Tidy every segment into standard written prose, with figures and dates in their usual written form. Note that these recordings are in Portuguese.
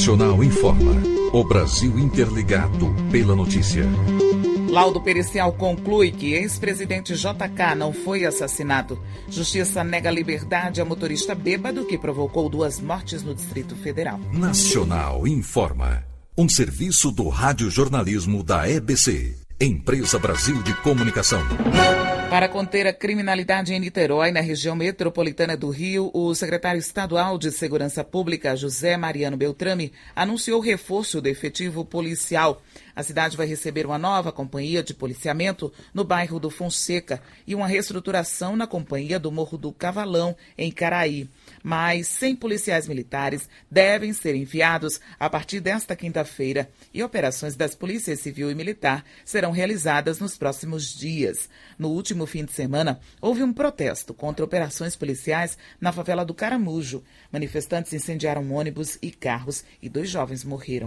Nacional informa. O Brasil interligado pela notícia. Laudo pericial conclui que ex-presidente JK não foi assassinado. Justiça nega liberdade a motorista bêbado que provocou 2 mortes no Distrito Federal. Nacional informa. Um serviço do radiojornalismo da EBC, Empresa Brasil de Comunicação. Para conter a criminalidade em Niterói, na região metropolitana do Rio, o secretário estadual de Segurança Pública, José Mariano Beltrame, anunciou reforço do efetivo policial. A cidade vai receber uma nova companhia de policiamento no bairro do Fonseca e uma reestruturação na companhia do Morro do Cavalão, em Caraí. Mais 100 policiais militares devem ser enviados a partir desta quinta-feira e operações das polícias civil e militar serão realizadas nos próximos dias. No último fim de semana, houve um protesto contra operações policiais na favela do Caramujo. Manifestantes incendiaram ônibus e carros e 2 jovens morreram.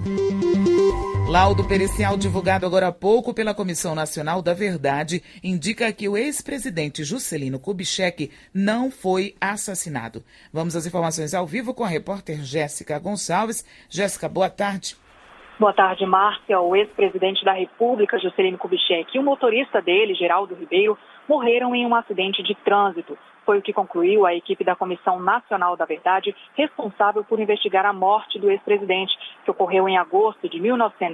Laudo pericial divulgado agora há pouco pela Comissão Nacional da Verdade indica que o ex-presidente Juscelino Kubitschek não foi assassinado. Vamos às informações ao vivo com a repórter Jéssica Gonçalves. Jéssica, boa tarde. Boa tarde, Márcia. O ex-presidente da República, Juscelino Kubitschek, e o motorista dele, Geraldo Ribeiro, morreram em um acidente de trânsito. Foi o que concluiu a equipe da Comissão Nacional da Verdade, responsável por investigar a morte do ex-presidente, que ocorreu em agosto de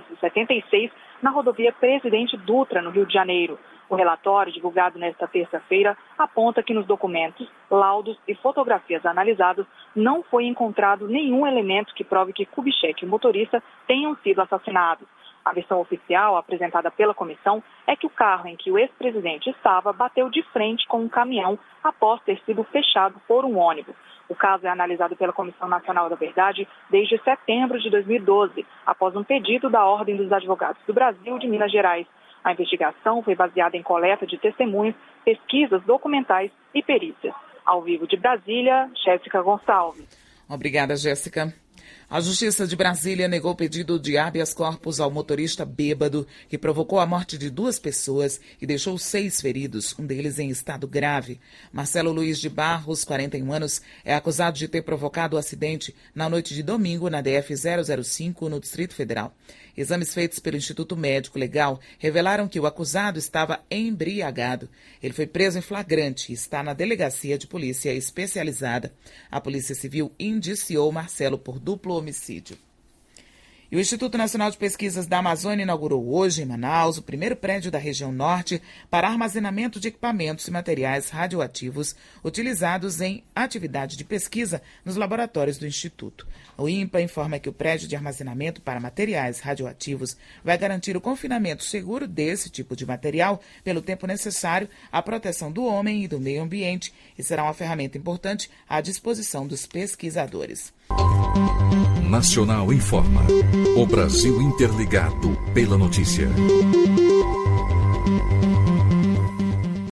1976, na rodovia Presidente Dutra, no Rio de Janeiro. O relatório, divulgado nesta terça-feira, aponta que nos documentos, laudos e fotografias analisados não foi encontrado nenhum elemento que prove que Kubitschek e o motorista tenham sido assassinados. A versão oficial apresentada pela comissão é que o carro em que o ex-presidente estava bateu de frente com um caminhão após ter sido fechado por um ônibus. O caso é analisado pela Comissão Nacional da Verdade desde setembro de 2012, após um pedido da Ordem dos Advogados do Brasil de Minas Gerais. A investigação foi baseada em coleta de testemunhos, pesquisas documentais e perícias. Ao vivo de Brasília, Jéssica Gonçalves. Obrigada, Jéssica. A Justiça de Brasília negou o pedido de habeas corpus ao motorista bêbado que provocou a morte de 2 pessoas e deixou 6 feridos, um deles em estado grave. Marcelo Luiz de Barros, 41 anos, é acusado de ter provocado o acidente na noite de domingo na DF-005, no Distrito Federal. Exames feitos pelo Instituto Médico Legal revelaram que o acusado estava embriagado. Ele foi preso em flagrante e está na delegacia de polícia especializada. A Polícia Civil indiciou Marcelo por duplo homicídio. E o Instituto Nacional de Pesquisas da Amazônia inaugurou hoje, em Manaus, o primeiro prédio da região norte para armazenamento de equipamentos e materiais radioativos utilizados em atividade de pesquisa nos laboratórios do Instituto. O INPA informa que o prédio de armazenamento para materiais radioativos vai garantir o confinamento seguro desse tipo de material pelo tempo necessário à proteção do homem e do meio ambiente e será uma ferramenta importante à disposição dos pesquisadores. Nacional informa. O Brasil interligado pela notícia.